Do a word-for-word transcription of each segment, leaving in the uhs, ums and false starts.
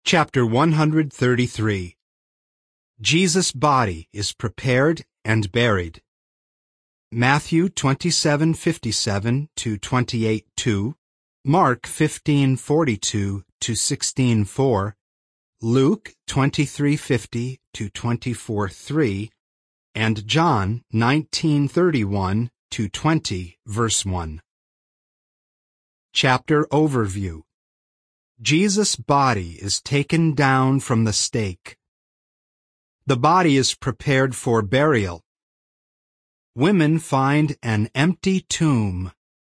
Chapter one hundred thirty-three. Jesus' body is prepared and buried. Matthew twenty-seven fifty-seven to twenty-eight two, Mark fifteen forty-two to sixteen four, Luke twenty-three fifty to twenty-four three, and John nineteen thirty-one to twenty verse one. Chapter Overview. Jesus' body is taken down from the stake. The body is prepared for burial. Women find an empty tomb.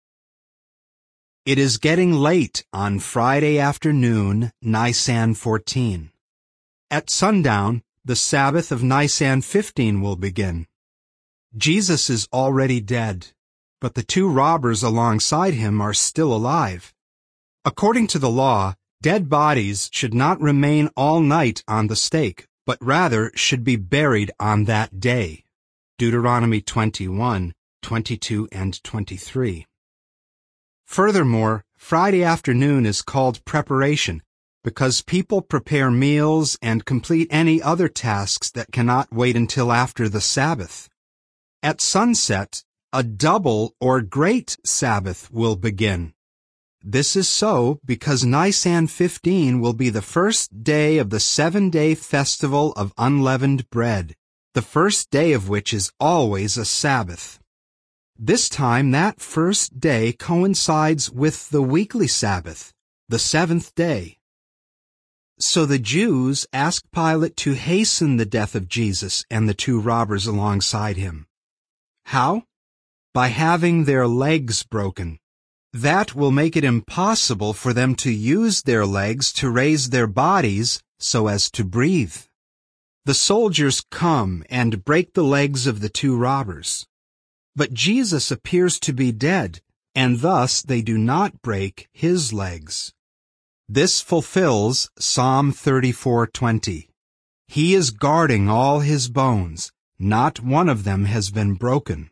It is getting late on Friday afternoon, Nisan fourteen. At sundown, the Sabbath of Nisan fifteen will begin. Jesus is already dead, but the two robbers alongside him are still alive. According to the law, dead bodies should not remain all night on the stake, but rather should be buried on that day. Deuteronomy twenty-one, twenty-two and twenty-three. Furthermore, Friday afternoon is called preparation because people prepare meals and complete any other tasks that cannot wait until after the Sabbath. At sunset, a double or great Sabbath will begin. This is so because Nisan fifteen will be the first day of the seven-day festival of unleavened bread, the first day of which is always a Sabbath. This time that first day coincides with the weekly Sabbath, the seventh day. So the Jews asked Pilate to hasten the death of Jesus and the two robbers alongside him. How? By having their legs broken. That will make it impossible for them to use their legs to raise their bodies so as to breathe. The soldiers come and break the legs of the two robbers. But Jesus appears to be dead, and thus they do not break his legs. This fulfills Psalm thirty-four twenty. He is guarding all his bones, not one of them has been broken.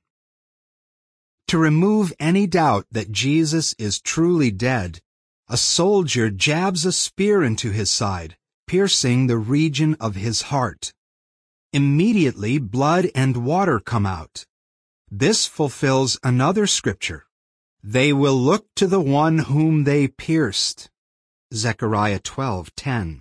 To remove any doubt that Jesus is truly dead, a soldier jabs a spear into his side, piercing the region of his heart. Immediately blood and water come out. This fulfills another scripture. They will look to the one whom they pierced. Zechariah twelve ten.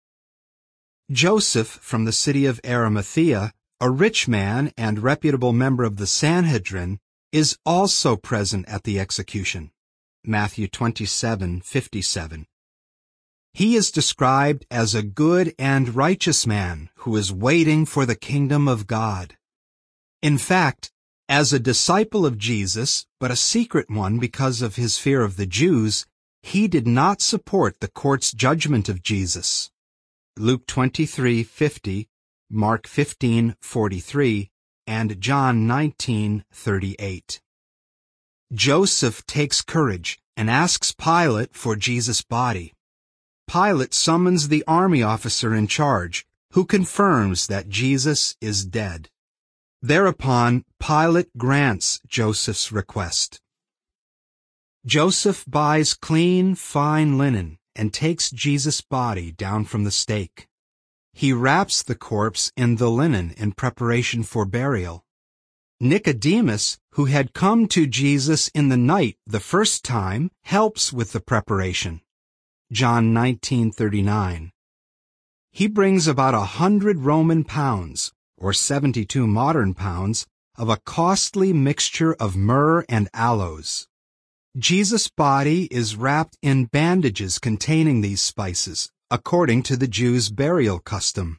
Joseph from the city of Arimathea, a rich man and reputable member of the Sanhedrin, is also present at the execution. Matthew twenty-seven fifty-seven. He is described as a good and righteous man who is waiting for the kingdom of God. In fact, as a disciple of Jesus, but a secret one because of his fear of the Jews, he did not support the court's judgment of Jesus. Luke twenty-three fifty, Mark fifteen forty-three, and John nineteen thirty-eight. Joseph takes courage and asks Pilate for Jesus' body. Pilate summons the army officer in charge, who confirms that Jesus is dead. Thereupon, Pilate grants Joseph's request. Joseph buys clean, fine linen and takes Jesus' body down from the stake. He wraps the corpse in the linen in preparation for burial. Nicodemus, who had come to Jesus in the night the first time, helps with the preparation. John nineteen thirty-nine. He brings about a hundred Roman pounds, or seventy-two modern pounds, of a costly mixture of myrrh and aloes. Jesus' body is wrapped in bandages containing these spices, according to the Jews' burial custom.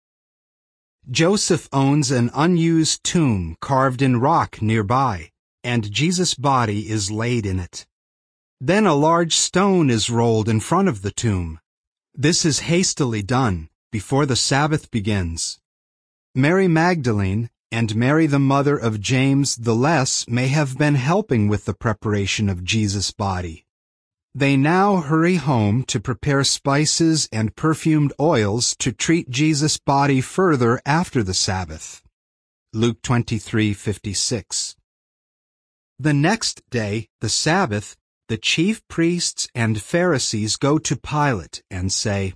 Joseph owns an unused tomb carved in rock nearby, and Jesus' body is laid in it. Then a large stone is rolled in front of the tomb. This is hastily done, before the Sabbath begins. Mary Magdalene and Mary the mother of James the Less may have been helping with the preparation of Jesus' body. They now hurry home to prepare spices and perfumed oils to treat Jesus' body further after the Sabbath. Luke twenty-three fifty-six. The next day, the Sabbath, the chief priests and Pharisees go to Pilate and say,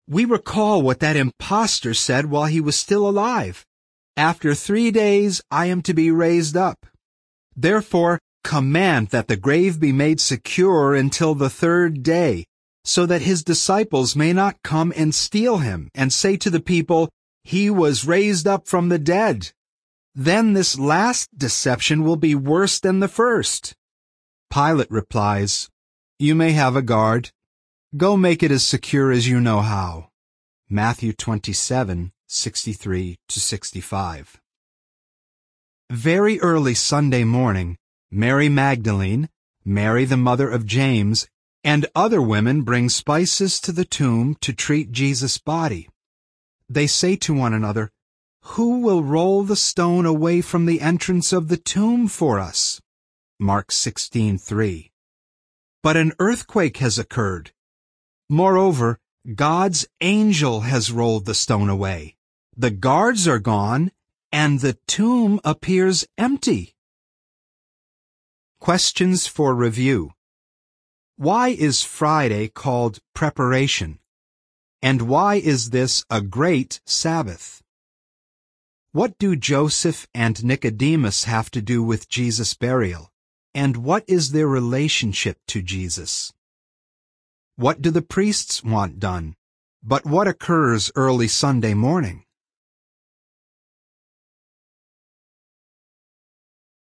We recall what that impostor said while he was still alive. After three days I am to be raised up. Therefore, command that the grave be made secure until the third day, so that his disciples may not come and steal him and say to the people, 'He was raised up from the dead.' Then this last deception will be worse than the first." Pilate replies, "You may have a guard. Go make it as secure as you know how." Matthew twenty-seven, sixty-three to sixty-five. Very early Sunday morning, Mary Magdalene, Mary the mother of James, and other women bring spices to the tomb to treat Jesus' body. They say to one another, "Who will roll the stone away from the entrance of the tomb for us?" Mark sixteen three. But an earthquake has occurred. Moreover, God's angel has rolled the stone away. The guards are gone, and the tomb appears empty. Questions for review. Why is Friday called preparation? And why is this a great Sabbath? What do Joseph and Nicodemus have to do with Jesus' burial? And what is their relationship to Jesus? What do the priests want done? But what occurs early Sunday morning?